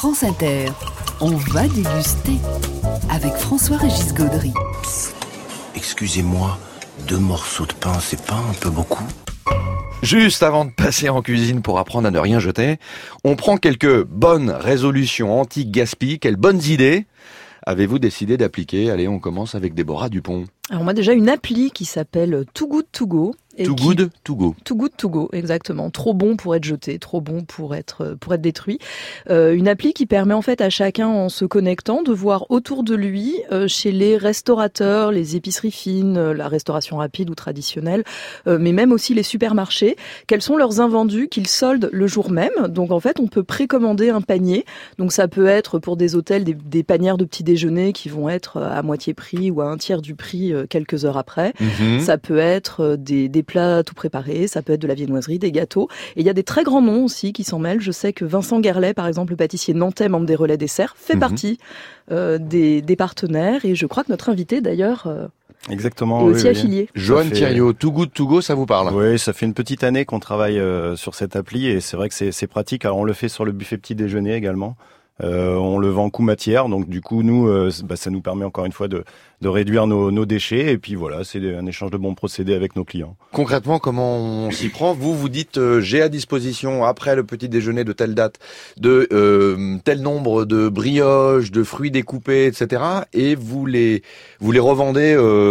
France Inter, on va déguster avec François-Régis Gaudry. Excusez-moi, 2 morceaux de pain, c'est pas un peu beaucoup ? Juste avant de passer en cuisine pour apprendre à ne rien jeter, on prend quelques bonnes résolutions anti-gaspi. Quelles bonnes idées avez-vous décidé d'appliquer ? Allez, on commence avec Déborah Dupont. Alors on a déjà une appli qui s'appelle Too Good To Go. Too Good To Go. Too Good To Go, exactement. Trop bon pour être jeté, trop bon pour être détruit. Une appli qui permet en fait à chacun, en se connectant, de voir autour de lui, chez les restaurateurs, les épiceries fines, la restauration rapide ou traditionnelle, mais même aussi les supermarchés, quels sont leurs invendus qu'ils soldent le jour même. Donc en fait, on peut précommander un panier. Donc ça peut être pour des hôtels des panières de petit déjeuner qui vont être à moitié prix ou à un tiers du prix quelques heures après. Ça peut être des plats tout préparés, ça peut être de la viennoiserie, des gâteaux. Et il y a des très grands noms aussi qui s'en mêlent. Je sais que Vincent Guerlet, par exemple, le pâtissier nantais, membre des Relais Desserts, fait partie des partenaires. Et je crois que notre invité, d'ailleurs, exactement, est aussi affilié. Johan Thiriot, Too Good To Go, ça vous parle ? Oui, ça fait une petite année qu'on travaille sur cette appli et c'est vrai que c'est pratique. Alors on le fait sur le buffet petit déjeuner également. On le vend coût matière, donc du coup nous, ça nous permet encore une fois de réduire nos déchets et puis voilà, c'est un échange de bons procédés avec nos clients. Concrètement, comment on s'y prend ? Vous dites j'ai à disposition après le petit déjeuner de telle date de tel nombre de brioches, de fruits découpés, etc. Et vous les revendez,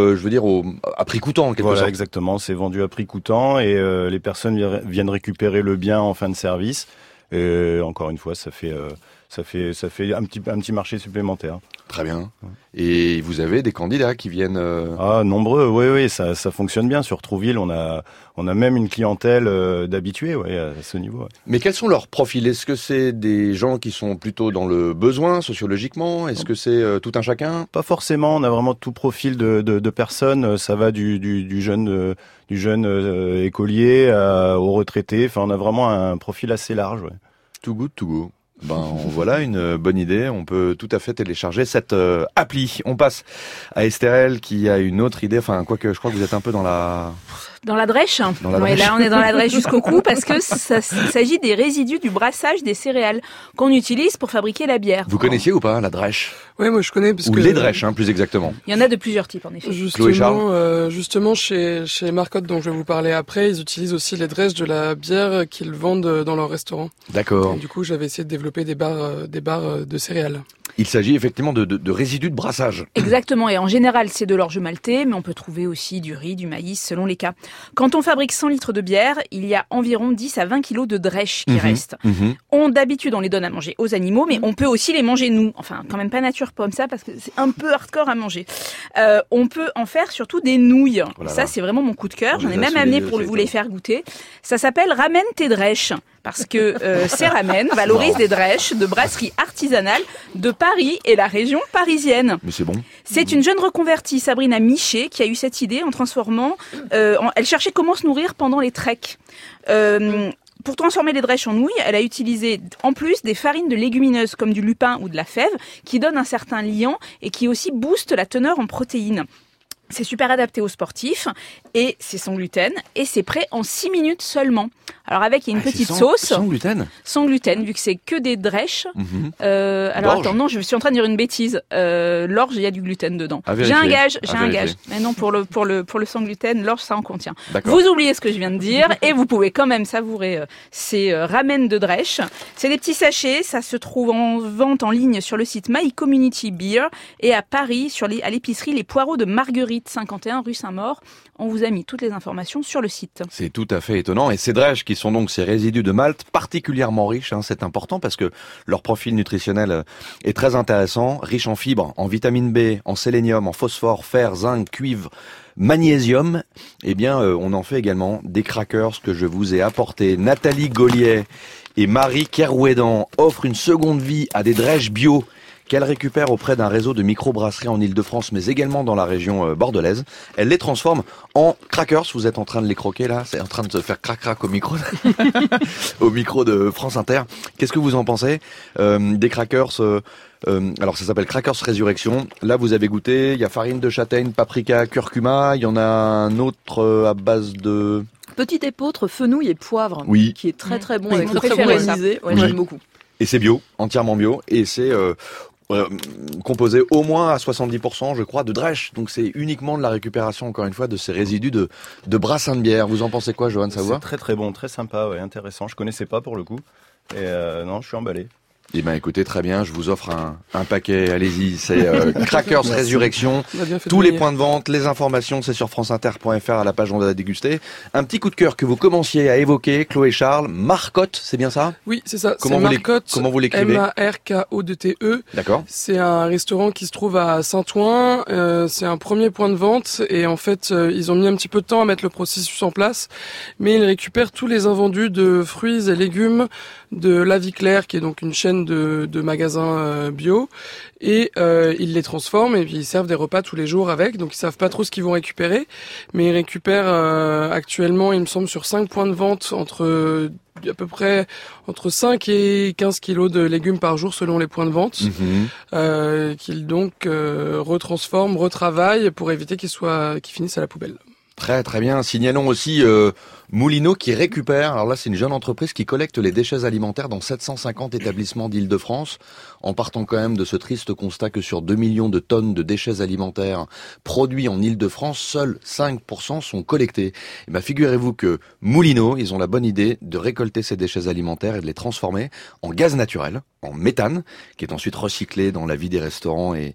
à prix coûtant en quelque sorte. Exactement, c'est vendu à prix coûtant et les personnes viennent récupérer le bien en fin de service. Et encore une fois, ça fait un petit marché supplémentaire. Très bien. Et vous avez des candidats qui viennent nombreux. Oui, ça fonctionne bien. Sur Trouville, on a même une clientèle d'habitués, à ce niveau. Ouais. Mais quels sont leurs profils ? Est-ce que c'est des gens qui sont plutôt dans le besoin sociologiquement ? Est-ce que c'est tout un chacun ? Pas forcément. On a vraiment tout profil de personnes. Ça va du jeune écolier au retraité. Enfin, on a vraiment un profil assez large. Ouais. Too Good To Go. Voilà une bonne idée. On peut tout à fait télécharger cette appli. On passe à Estherelle qui a une autre idée. Enfin, quoique, je crois que vous êtes un peu dans la drèche. Là, on est dans la drèche jusqu'au cou parce que il s'agit des résidus du brassage des céréales qu'on utilise pour fabriquer la bière. Vous connaissiez ou pas la drèche ? Oui, moi je connais parce que les drèches, plus exactement. Il y en a de plusieurs types en effet. Justement, chez Marcotte dont je vais vous parler après, ils utilisent aussi les drèches de la bière qu'ils vendent dans leur restaurant. D'accord. Et du coup, j'avais essayé de développer des barres de céréales. Il s'agit effectivement de résidus de brassage. Exactement, et en général c'est de l'orge maltais, mais on peut trouver aussi du riz, du maïs, selon les cas. Quand on fabrique 100 litres de bière, il y a environ 10 à 20 kilos de drèches qui restent. D'habitude, on les donne à manger aux animaux, mais on peut aussi les manger nous. Enfin, quand même pas nature comme ça, parce que c'est un peu hardcore à manger. On peut en faire surtout des nouilles. Voilà. Ça, c'est vraiment mon coup de cœur. J'en ai même amené pour vous les faire goûter. Ça s'appelle Ramène tes drèches, parce que ces ramen valorisent des drèches de brasserie artisanale de Paris et la région parisienne. Mais c'est bon. C'est une jeune reconvertie, Sabrina Miché, qui a eu cette idée en transformant... elle cherchait comment se nourrir pendant les treks. Pour transformer les drèches en nouilles, elle a utilisé en plus des farines de légumineuses comme du lupin ou de la fève qui donnent un certain liant et qui aussi boostent la teneur en protéines. C'est super adapté aux sportifs et c'est sans gluten et c'est prêt en 6 minutes seulement. Alors avec, il y a une petite sauce. Sans gluten ? Sans gluten, vu que c'est que des drèches. Attends, non, je suis en train de dire une bêtise. L'orge, il y a du gluten dedans. J'ai un gage. Mais non, pour le sans gluten, l'orge, ça en contient. D'accord. Vous oubliez ce que je viens de dire et vous pouvez quand même savourer ces ramen de drèches. C'est des petits sachets, ça se trouve en vente en ligne sur le site My Community Beer et à Paris, à l'épicerie Les Poireaux de Marguerite, 51 rue Saint-Maur. On vous a mis toutes les informations sur le site. C'est tout à fait étonnant. Et ces drèches qui sont donc ces résidus de malt particulièrement riches, c'est important parce que leur profil nutritionnel est très intéressant, riche en fibres, en vitamine B, en sélénium, en phosphore, fer, zinc, cuivre, magnésium. On en fait également des crackers que je vous ai apportés. Nathalie Gaulier et Marie Kerouédan offrent une seconde vie à des drèches bio qu'elle récupère auprès d'un réseau de microbrasseries en Ile-de-France, mais également dans la région bordelaise. Elle les transforme en crackers. Vous êtes en train de les croquer là, c'est en train de se faire crac-crac au micro, au micro de France Inter. Qu'est-ce que vous en pensez ? Des crackers. Alors ça s'appelle Crackers Résurrection. Là vous avez goûté. Il y a farine de châtaigne, paprika, curcuma. Il y en a un autre à base de Petit épeautre, fenouil et poivre, oui, qui est très très bon Oui, avec mon le préféré, carbonisé. Ouais, oui. J'aime beaucoup. Et c'est bio, entièrement bio, et c'est composé au moins à 70%, je crois, de drèche. Donc c'est uniquement de la récupération, encore une fois, de ces résidus de brassin de bière. Vous en pensez quoi, Johan Savoie ? C'est très très bon, très sympa, ouais, intéressant. Je connaissais pas pour le coup. Et non, je suis emballé. Eh ben écoutez, très bien, je vous offre un paquet, allez-y, c'est Crackers Résurrection, tous les points de vente, les informations, c'est sur franceinter.fr à la page On va déguster. Un petit coup de cœur que vous commenciez à évoquer, Chloé Charles, Marcotte, c'est bien ça ? Oui, c'est ça, comment vous l'écrivez ? M-A-R-K-O-D-T-E. D'accord. C'est un restaurant qui se trouve à Saint-Ouen, c'est un premier point de vente et en fait, ils ont mis un petit peu de temps à mettre le processus en place, mais ils récupèrent tous les invendus de fruits et légumes de La Vie Claire, qui est donc une chaîne de magasins bio, et ils les transforment et puis ils servent des repas tous les jours avec, donc ils savent pas trop ce qu'ils vont récupérer, mais ils récupèrent actuellement, il me semble, sur 5 points de vente à peu près entre 5 et 15 kilos de légumes par jour selon les points de vente, qu'ils donc retransforment, retravaillent pour éviter qu'ils finissent à la poubelle. Très très bien. Signalons aussi Moulineau qui récupère, alors là c'est une jeune entreprise qui collecte les déchets alimentaires dans 750 établissements d'Île-de-France, en partant quand même de ce triste constat que sur 2 millions de tonnes de déchets alimentaires produits en Île-de-France, seuls 5% sont collectés. Et ben figurez-vous que Moulineau, ils ont la bonne idée de récolter ces déchets alimentaires et de les transformer en gaz naturel, en méthane, qui est ensuite recyclé dans la vie des restaurants et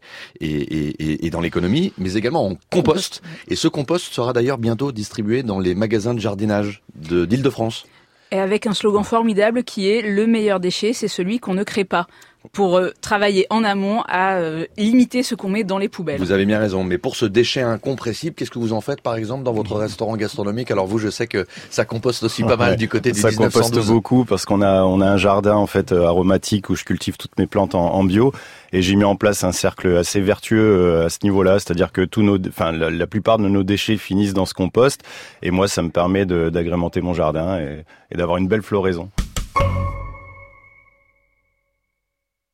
dans l'économie, mais également en compost. Et ce compost sera d'ailleurs bientôt distribué dans les magasins de jardinage d'Île-de-France. Et avec un slogan formidable qui est « Le meilleur déchet, c'est celui qu'on ne crée pas ». Pour travailler en amont à limiter ce qu'on met dans les poubelles. Vous avez bien raison, mais pour ce déchet incompressible, qu'est-ce que vous en faites par exemple dans votre restaurant gastronomique ? Alors vous, je sais que ça composte aussi pas mal du côté du 1912. Ça composte beaucoup parce qu'on a un jardin en fait aromatique où je cultive toutes mes plantes en bio et j'ai mis en place un cercle assez vertueux à ce niveau-là, c'est-à-dire que la plupart de nos déchets finissent dans ce compost et moi ça me permet d'agrémenter mon jardin et d'avoir une belle floraison.